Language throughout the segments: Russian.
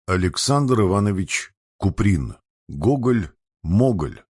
Александр Иванович Куприн. Гоголь-Моголь.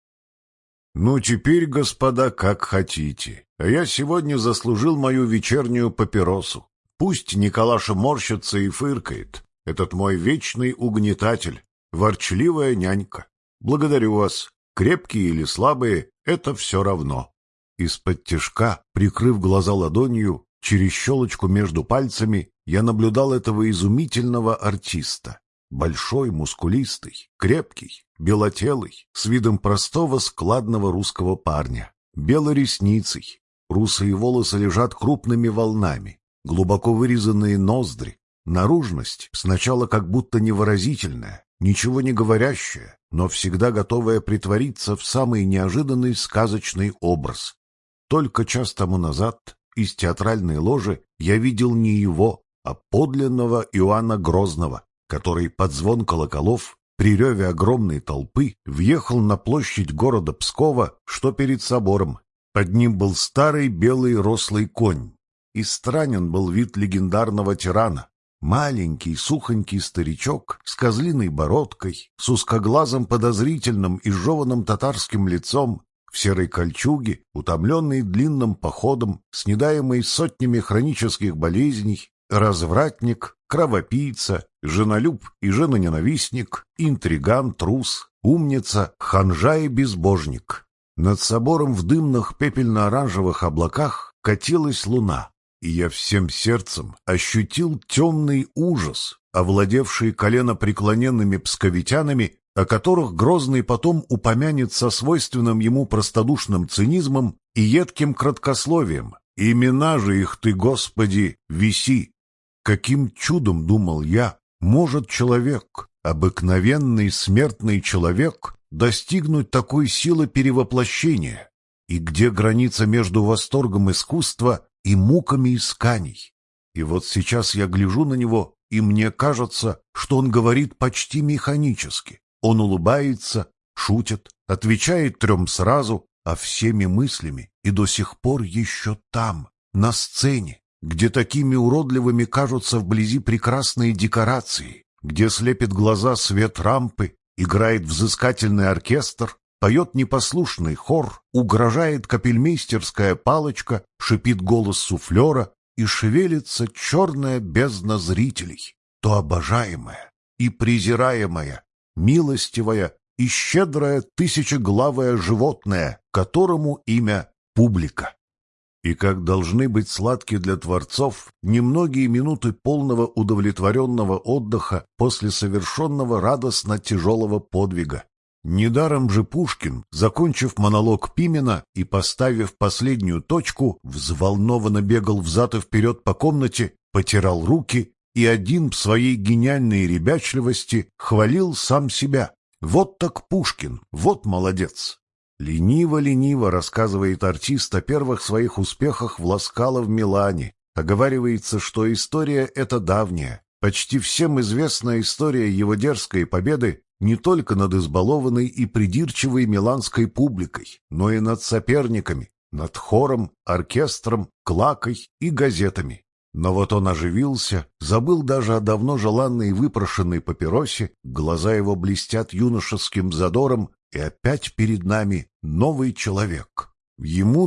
Ну, теперь, господа, как хотите. А я сегодня заслужил мою вечернюю папиросу. Пусть Николаша морщится и фыркает. Этот мой вечный угнетатель, ворчливая нянька. Благодарю вас. Крепкие или слабые — это все равно. Из-под тишка, прикрыв глаза ладонью, через щелочку между пальцами, я наблюдал этого изумительного артиста. Большой, мускулистый, крепкий, белотелый, с видом простого складного русского парня, белоресницей. Русые волосы лежат крупными волнами, глубоко вырезанные ноздри, наружность сначала как будто невыразительная, ничего не говорящая, но всегда готовая притвориться в самый неожиданный сказочный образ. Только час тому назад из театральной ложи я видел не его, а подлинного Иоанна Грозного, который под звон колоколов при реве огромной толпы въехал на площадь города Пскова, что перед собором. Под ним был старый белый рослый конь, и странен был вид легендарного тирана. Маленький сухонький старичок с козлиной бородкой, с узкоглазым подозрительным и жеваным татарским лицом, в серой кольчуге, утомленный длинным походом, снедаемый сотнями хронических болезней, развратник, кровопийца, женолюб и женоненавистник, интриган, трус, умница, ханжа и безбожник. Над собором в дымных пепельно-оранжевых облаках катилась луна, и я всем сердцем ощутил темный ужас, овладевший коленопреклоненными псковитянами, о которых Грозный потом упомянет со свойственным ему простодушным цинизмом и едким краткословием. «Имена же их ты, Господи, виси!» Каким чудом, думал я, может человек, обыкновенный смертный человек, достигнуть такой силы перевоплощения? И где граница между восторгом искусства и муками исканий? И вот сейчас я гляжу на него, и мне кажется, что он говорит почти механически. Он улыбается, шутит, отвечает трем сразу, а всеми мыслями и до сих пор еще там, на сцене, где такими уродливыми кажутся вблизи прекрасные декорации, где слепит глаза свет рампы, играет взыскательный оркестр, поет непослушный хор, угрожает капельмейстерская палочка, шипит голос суфлера и шевелится черная бездна зрителей, то обожаемая и презираемая, милостивая и щедрое тысячеглавое животное, которому имя публика. И как должны быть сладки для творцов немногие минуты полного удовлетворенного отдыха после совершенного радостно тяжелого подвига. Недаром же Пушкин, закончив монолог Пимена и поставив последнюю точку, взволнованно бегал взад и вперед по комнате, потирал руки и один в своей гениальной ребячливости хвалил сам себя. Вот так Пушкин, вот молодец. Лениво-лениво рассказывает артист о первых своих успехах в Ласкало в Милане. Оговаривается, что история эта давняя. Почти всем известна история его дерзкой победы не только над избалованной и придирчивой миланской публикой, но и над соперниками, над хором, оркестром, клакой и газетами. Но вот он оживился, забыл даже о давно желанной выпрошенной папиросе, глаза его блестят юношеским задором, и опять перед нами новый человек. Ему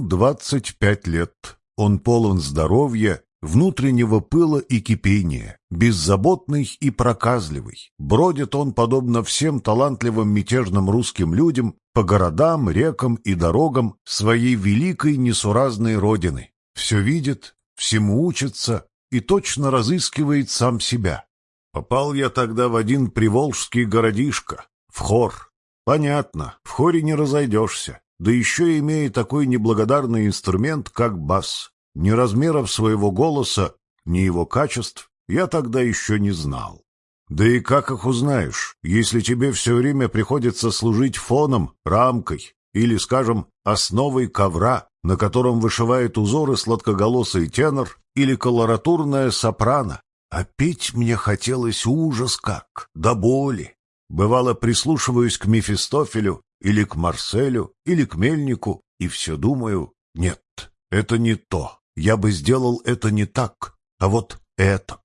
25 лет, он полон здоровья, внутреннего пыла и кипения, беззаботный и проказливый. Бродит он, подобно всем талантливым мятежным русским людям, по городам, рекам и дорогам своей великой несуразной родины. Все видит, всему учится и точно разыскивает сам себя. Попал я тогда в один приволжский городишко, в хор. Понятно, в хоре не разойдешься, да еще имея такой неблагодарный инструмент, как бас. Ни размеров своего голоса, ни его качеств я тогда еще не знал. Да и как их узнаешь, если тебе все время приходится служить фоном, рамкой или, скажем, основой ковра, на котором вышивает узоры сладкоголосый тенор или колоратурная сопрано? А петь мне хотелось ужас как, до боли. Бывало, прислушиваюсь к Мефистофелю, или к Марселю, или к Мельнику, и все думаю, нет, это не то, я бы сделал это не так, а вот этак.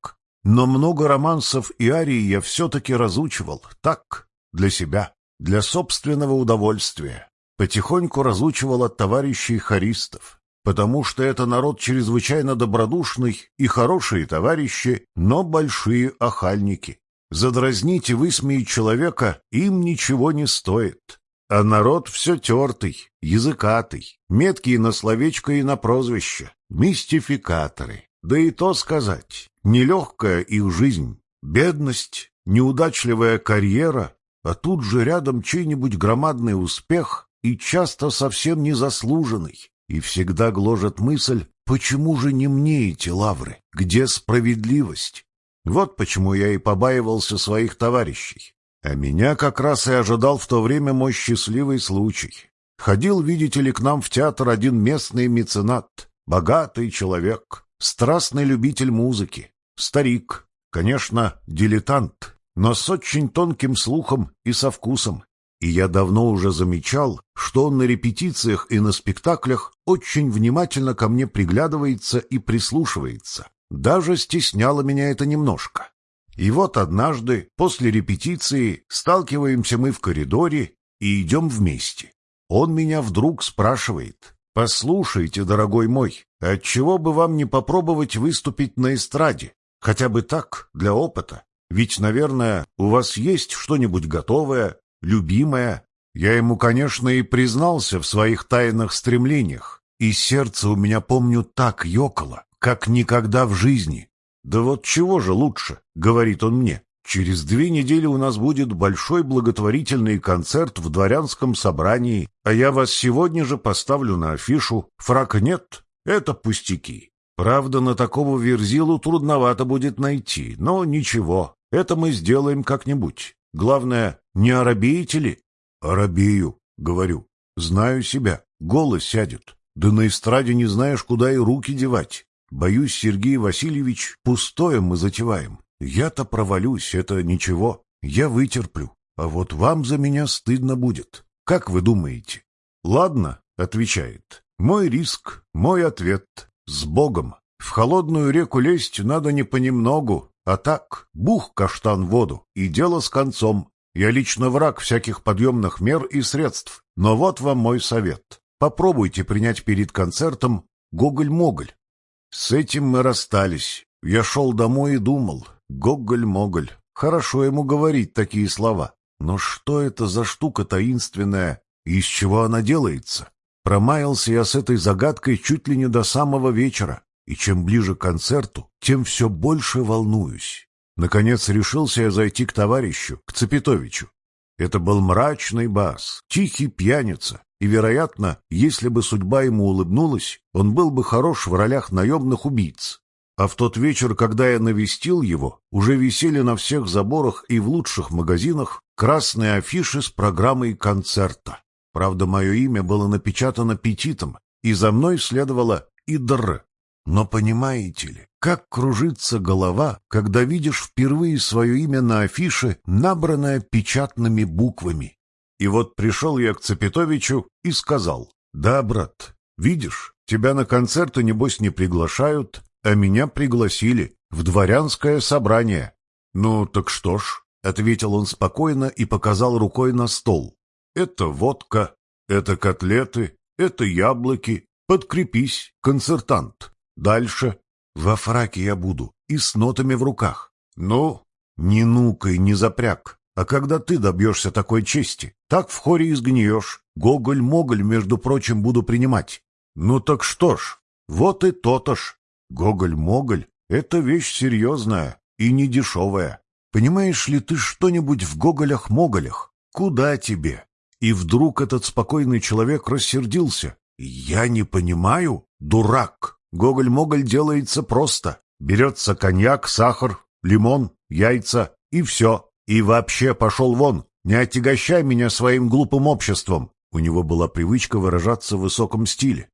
но много романсов и арий я все-таки разучивал, так, для себя, для собственного удовольствия. Потихоньку разучивал от товарищей хористов, потому что это народ чрезвычайно добродушный и хорошие товарищи, но большие охальники. Задразнить и высмеять человека им ничего не стоит. А народ все тертый, языкатый, меткий на словечко и на прозвище, мистификаторы. Да и то сказать, нелегкая их жизнь, бедность, неудачливая карьера, а тут же рядом чей-нибудь громадный успех и часто совсем незаслуженный. И всегда гложет мысль, почему же не мне эти лавры, где справедливость? Вот почему я и побаивался своих товарищей. А меня как раз и ожидал в то время мой счастливый случай. Ходил, видите ли, к нам в театр один местный меценат, богатый человек, страстный любитель музыки, старик, конечно, дилетант, но с очень тонким слухом и со вкусом. И я давно уже замечал, что он на репетициях и на спектаклях очень внимательно ко мне приглядывается и прислушивается. Даже стесняло меня это немножко. И вот однажды, после репетиции, сталкиваемся мы в коридоре и идем вместе. Он меня вдруг спрашивает: «Послушайте, дорогой мой, отчего бы вам не попробовать выступить на эстраде? Хотя бы так, для опыта. Ведь, наверное, у вас есть что-нибудь готовое, любимое». Я ему, конечно, и признался в своих тайных стремлениях, и сердце у меня, помню, так ёкало, как никогда в жизни. «Да вот чего же лучше», — говорит он мне, — «через 2 недели у нас будет большой благотворительный концерт в дворянском собрании, а я вас сегодня же поставлю на афишу. Фрака нет? Это пустяки. Правда, на такого верзилу трудновато будет найти, но ничего, это мы сделаем как-нибудь. Главное, не оробеете ли?» «Оробею», — говорю, — «знаю себя, голос сядет, да на эстраде не знаешь, куда и руки девать. Боюсь, Сергей Васильевич, пустое мы затеваем. Я-то провалюсь, это ничего, я вытерплю, а вот вам за меня стыдно будет. Как вы думаете?» «Ладно», — отвечает, — «мой риск, мой ответ, с Богом. В холодную реку лезть надо не понемногу, а так, бух каштан в воду, и дело с концом. Я лично враг всяких подъемных мер и средств, но вот вам мой совет. Попробуйте принять перед концертом «Гоголь-моголь». С этим мы расстались. Я шел домой и думал: Гоголь-моголь. Хорошо ему говорить такие слова. Но что это за штука таинственная, и из чего она делается? Промаялся я с этой загадкой чуть ли не до самого вечера, и чем ближе к концерту, тем все больше волнуюсь. Наконец решился я зайти к товарищу, к Цепетовичу. Это был мрачный бас, тихий пьяница, и, вероятно, если бы судьба ему улыбнулась, он был бы хорош в ролях наемных убийц. А в тот вечер, когда я навестил его, уже висели на всех заборах и в лучших магазинах красные афиши с программой концерта. Правда, мое имя было напечатано петитом, и за мной следовало «Идр». Но понимаете ли, как кружится голова, когда видишь впервые свое имя на афише, набранное печатными буквами? И вот пришел я к Цепетовичу и сказал: «Да, брат, видишь, тебя на концерты, небось, не приглашают, а меня пригласили в дворянское собрание». «Ну, так что ж», — ответил он спокойно и показал рукой на стол. «Это водка, это котлеты, это яблоки. Подкрепись, концертант. Дальше. Во фраке я буду и с нотами в руках. Ну, не нукай, не запряг. А когда ты добьешься такой чести, так в хоре изгниешь. Гоголь-моголь, между прочим, буду принимать». «Ну так что ж, вот и то-то ж. Гоголь-моголь — это вещь серьезная и не дешевая. Понимаешь ли ты что-нибудь в гоголях-моголях? Куда тебе?» И вдруг этот спокойный человек рассердился. «Я не понимаю, дурак. Гоголь-моголь делается просто. Берется коньяк, сахар, лимон, яйца и все. И вообще пошел вон, не отягощай меня своим глупым обществом». У него была привычка выражаться в высоком стиле.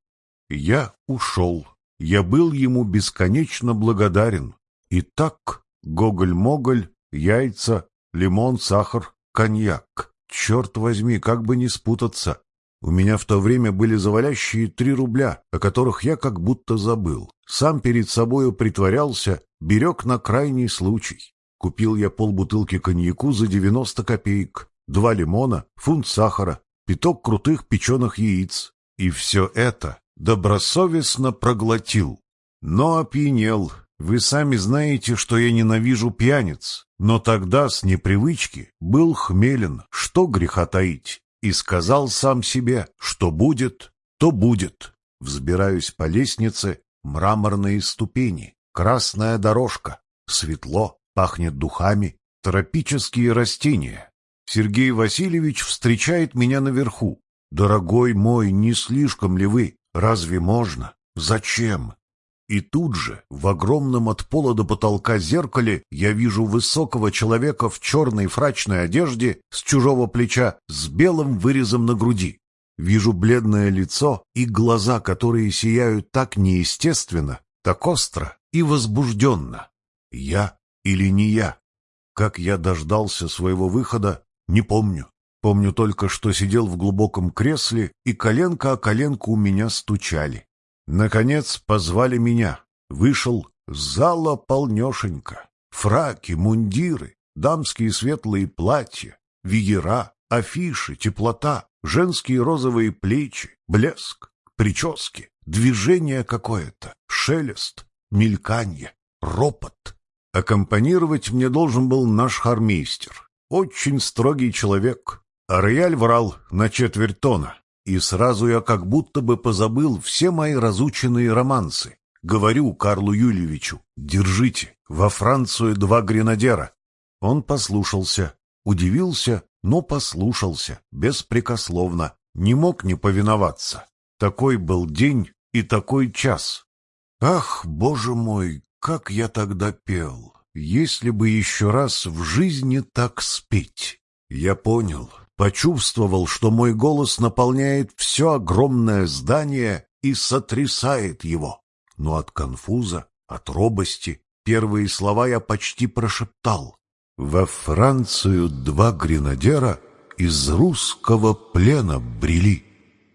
Я ушел. Я был ему бесконечно благодарен. И так гоголь-моголь, яйца, лимон, сахар, коньяк. Черт возьми, как бы не спутаться. У меня в то время были завалящие 3 рубля, о которых я как будто забыл. Сам перед собою притворялся, берег на крайний случай. Купил я полбутылки коньяку за 90 копеек, 2 лимона, фунт сахара, пяток крутых печеных яиц. И все это добросовестно проглотил. Но опьянел. Вы сами знаете, что я ненавижу пьяниц. Но тогда с непривычки был хмелен, что греха таить. И сказал сам себе, что будет, то будет. Взбираюсь по лестнице, мраморные ступени, красная дорожка, светло, пахнет духами, тропические растения. Сергей Васильевич встречает меня наверху. «Дорогой мой, не слишком ли вы? Разве можно? Зачем?» И тут же, в огромном от пола до потолка зеркале, я вижу высокого человека в черной фрачной одежде с чужого плеча с белым вырезом на груди. Вижу бледное лицо и глаза, которые сияют так неестественно, так остро и возбужденно. Я или не я? Как я дождался своего выхода, не помню. Помню только, что сидел в глубоком кресле, и коленка о коленку у меня стучали. Наконец позвали меня. Вышел, зала полнешенька. Фраки, мундиры, дамские светлые платья, веера, афиши, теплота, женские розовые плечи, блеск, прически, движение какое-то, шелест, мельканье, ропот. Аккомпанировать мне должен был наш хормейстер. Очень строгий человек. А рояль врал на четверть тона. И сразу я как будто бы позабыл все мои разученные романсы. Говорю Карлу Юльевичу: «Держите, во Францию 2 гренадера». Он послушался, удивился, но послушался, беспрекословно, не мог не повиноваться. Такой был день и такой час. Ах, Боже мой, как я тогда пел! Если бы еще раз в жизни так спеть! Я понял, почувствовал, что мой голос наполняет все огромное здание и сотрясает его. Но от конфуза, от робости первые слова я почти прошептал. Во Францию 2 гренадера из русского плена брели.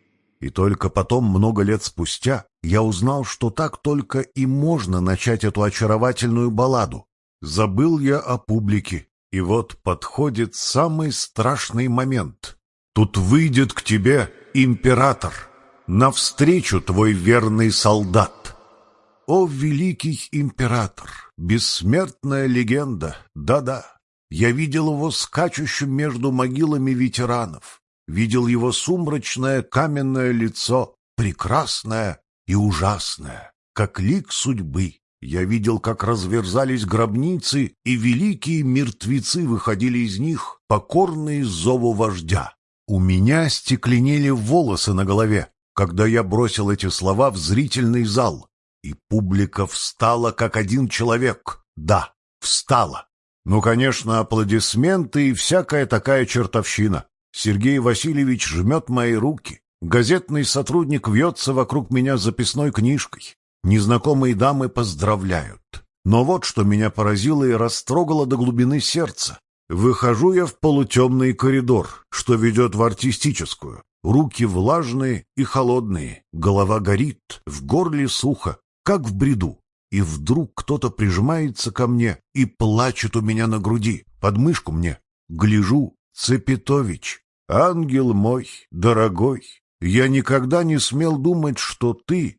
И только потом, много лет спустя, я узнал, что так только и можно начать эту очаровательную балладу. Забыл я о публике, и вот подходит самый страшный момент. Тут выйдет к тебе император, навстречу твой верный солдат. О, великий император, бессмертная легенда, да-да, я видел его скачущим между могилами ветеранов, видел его сумрачное каменное лицо, прекрасное и ужасное, как лик судьбы. Я видел, как разверзались гробницы, и великие мертвецы выходили из них, покорные зову вождя. У меня стекленели волосы на голове, когда я бросил эти слова в зрительный зал. И публика встала, как один человек. Да, встала. Ну, конечно, аплодисменты и всякая такая чертовщина. Сергей Васильевич жмет мои руки. Газетный сотрудник вьется вокруг меня с записной книжкой. Незнакомые дамы поздравляют. Но вот что меня поразило и растрогало до глубины сердца. Выхожу я в полутемный коридор, что ведет в артистическую. Руки влажные и холодные, голова горит, в горле сухо, как в бреду. И вдруг кто-то прижимается ко мне и плачет у меня на груди, под мышку мне. Гляжу: Цепетович, ангел мой, дорогой, я никогда не смел думать, что ты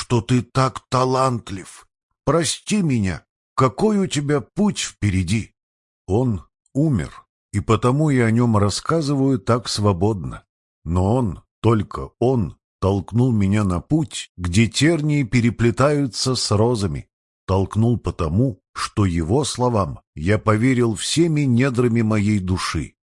так талантлив. Прости меня, какой у тебя путь впереди. Он умер, и потому я о нем рассказываю так свободно. Но он, только он, толкнул меня на путь, где тернии переплетаются с розами. Толкнул потому, что его словам я поверил всеми недрами моей души.